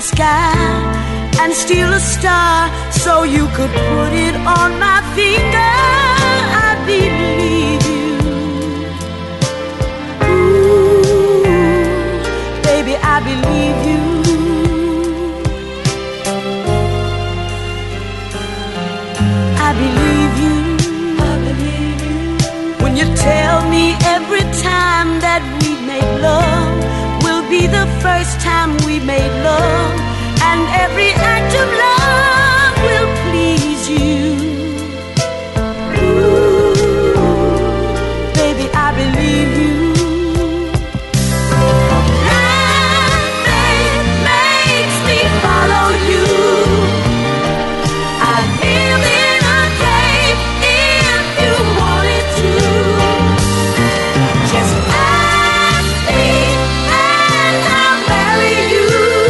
sky and steal a star so you could put it on my finger. I believe you. Ooh, baby, I believe you. I believe you. I believe you. When you tell me every time that we make love will be the first time we made love, and every act of love will please you. Ooh, baby, I believe you. Blind faith makes me follow you. I'd live in a cave if you wanted to. Just ask me and I'll marry you.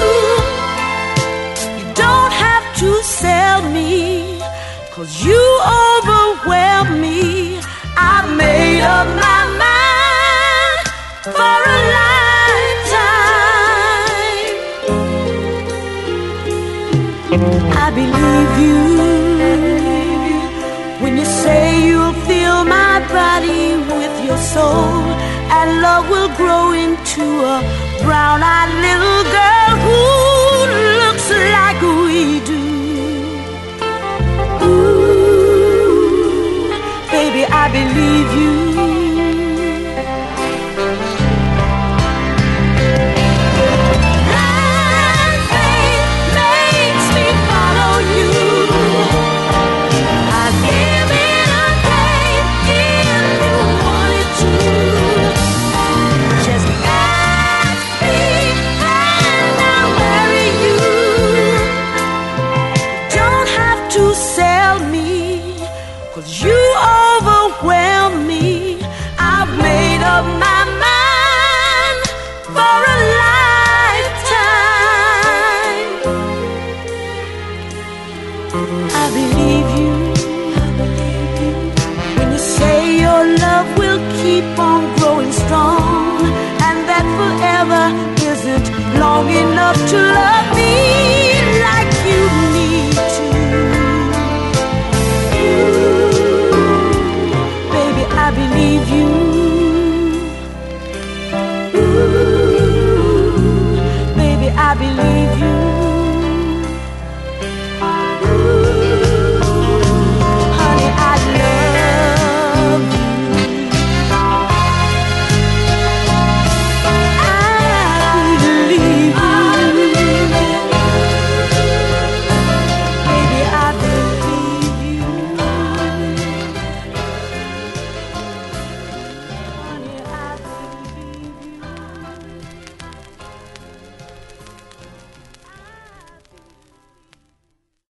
You don't have to sell me, 'cause you overwhelm me. I've made up my mind for a lifetime. I believe you when you say you'll fill my body with your soul, and love will grow into a brown-eyed little girl who looks like we do. Ooh, baby, I believe you.